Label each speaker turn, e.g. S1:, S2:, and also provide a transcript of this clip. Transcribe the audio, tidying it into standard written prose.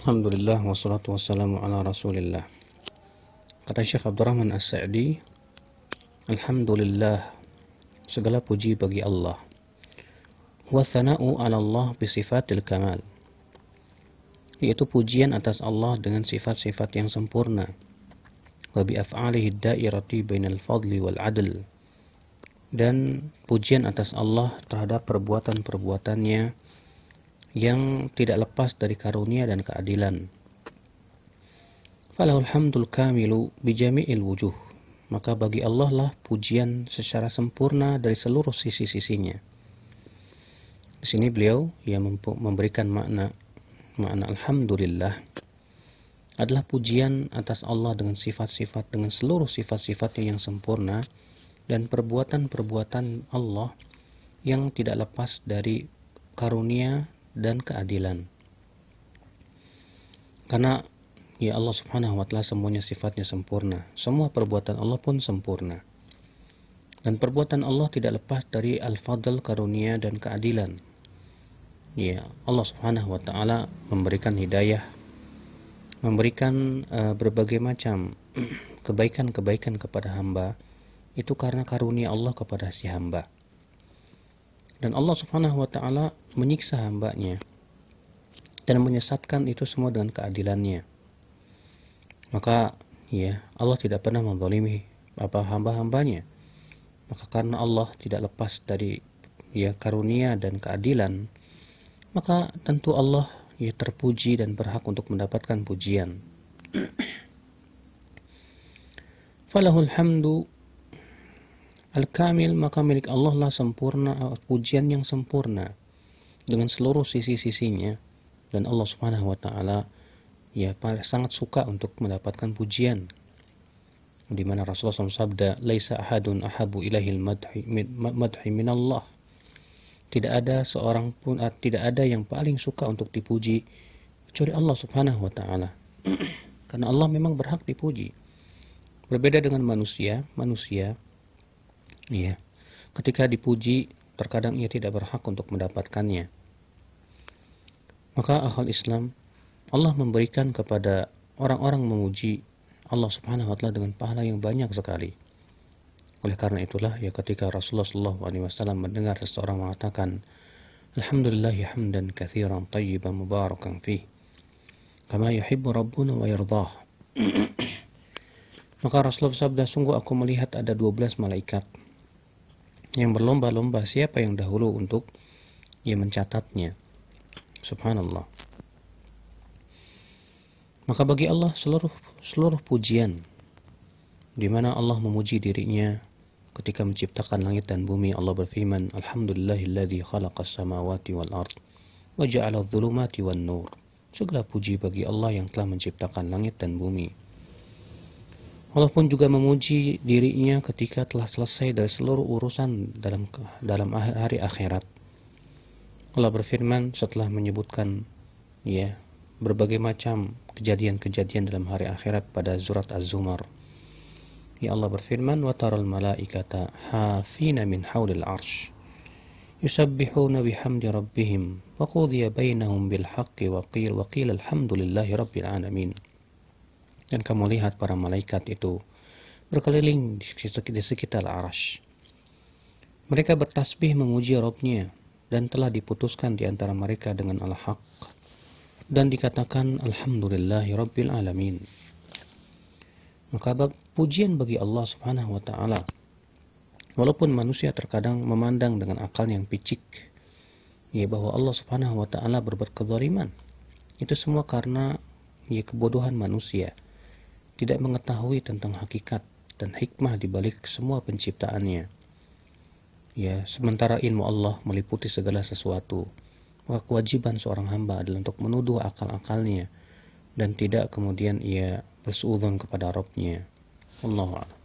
S1: Alhamdulillah wassalatu wassalamu ala rasulillah. Kata Syekh Abdurrahman As-Sa'di, Alhamdulillah, segala puji bagi Allah. Wa thana'u ala Allah bisifatil kamal, yaitu pujian atas Allah dengan sifat-sifat yang sempurna. Wa bi af'alihi dairati bainal fadli wal adl, dan pujian atas Allah terhadap perbuatan-perbuatannya yang tidak lepas dari karunia dan keadilan. Falahul hamdul kamilu bijami'il wujuh, maka bagi Allah lah pujian secara sempurna dari seluruh sisi-sisinya. Di sini beliau memberikan makna alhamdulillah adalah pujian atas Allah dengan sifat-sifat, dengan seluruh sifat-sifatnya yang sempurna, dan perbuatan-perbuatan Allah yang tidak lepas dari karunia dan keadilan. Karena ya Allah subhanahu wa ta'ala semuanya sifatnya sempurna, semua perbuatan Allah pun sempurna, dan perbuatan Allah tidak lepas dari al-fadl, karunia dan keadilan. Ya Allah subhanahu wa ta'ala memberikan hidayah, memberikan berbagai macam kebaikan-kebaikan kepada hamba, itu karena karunia Allah kepada si hamba. Dan Allah subhanahu wa ta'ala menyiksa hambanya dan menyesatkan itu semua dengan keadilannya. Maka ya Allah tidak pernah menzalimi hamba-hambanya. Maka karena Allah tidak lepas dari ya karunia dan keadilan, maka tentu Allah ya terpuji dan berhak untuk mendapatkan pujian. Falahul hamdu al-kamil, maka milik Allah lah sempurna, pujian yang sempurna dengan seluruh sisi-sisinya. Dan Allah subhanahu wa ta'ala ya sangat suka untuk mendapatkan pujian, di mana Rasulullah SAW sabda, laisa ahadun ahabu ilahil madhi min Allah, tidak ada seorang pun, tidak ada yang paling suka untuk dipuji kecuali Allah subhanahu wa ta'ala. Karena Allah memang berhak dipuji. Berbeda dengan manusia ya, ketika dipuji terkadang ia tidak berhak untuk mendapatkannya. Maka akal Islam, Allah memberikan kepada orang-orang memuji Allah subhanahu wa ta'ala dengan pahala yang banyak sekali. Oleh karena itulah ya ketika Rasulullah SAW mendengar seseorang mengatakan alhamdulillahi hamdan katsiran tayyiban mubarakan fih kama yuhibbu rabbuna wa yardah, maka Rasulullah bersabda, sungguh aku melihat ada 12 malaikat yang berlomba-lomba siapa yang dahulu untuk mencatatnya. Subhanallah. Maka bagi Allah seluruh pujian, di mana Allah memuji dirinya ketika menciptakan langit dan bumi. Allah berfirman, alhamdulillahilladzi khalaqas samawati wal ard wa ja'ala adh-dhulumati wan nur. Segala puji bagi Allah yang telah menciptakan langit dan bumi. Allah pun juga memuji dirinya ketika telah selesai dari seluruh urusan dalam hari akhirat. Allah berfirman setelah menyebutkan ya berbagai macam kejadian-kejadian dalam hari akhirat pada surat Az-Zumar. Ya Allah berfirman, wa taral malaikata hafina min haulil arsh yusabbihuna bihamdi rabbihim wa qudiya bainahum bil haqqi wa qila alhamdulillahi rabbil alamin. Dan kamu lihat para malaikat itu berkeliling di sekitar Arsy. Mereka bertasbih memuji Rabb-nya, dan telah diputuskan di antara mereka dengan al-haq, dan dikatakan alhamdulillahi rabbil alamin. Maka pujian bagi Allah subhanahu wa ta'ala. Walaupun manusia terkadang memandang dengan akal yang picik ya bahwa Allah subhanahu wa ta'ala berbuat kezaliman, itu semua karena ya kebodohan manusia, tidak mengetahui tentang hakikat dan hikmah di balik semua penciptaannya. Ya, sementara ilmu Allah meliputi segala sesuatu, maka kewajiban seorang hamba adalah untuk menuduh akal-akalnya dan tidak kemudian ia bersuudzon kepada Rabb-nya. Wallahu a'lam.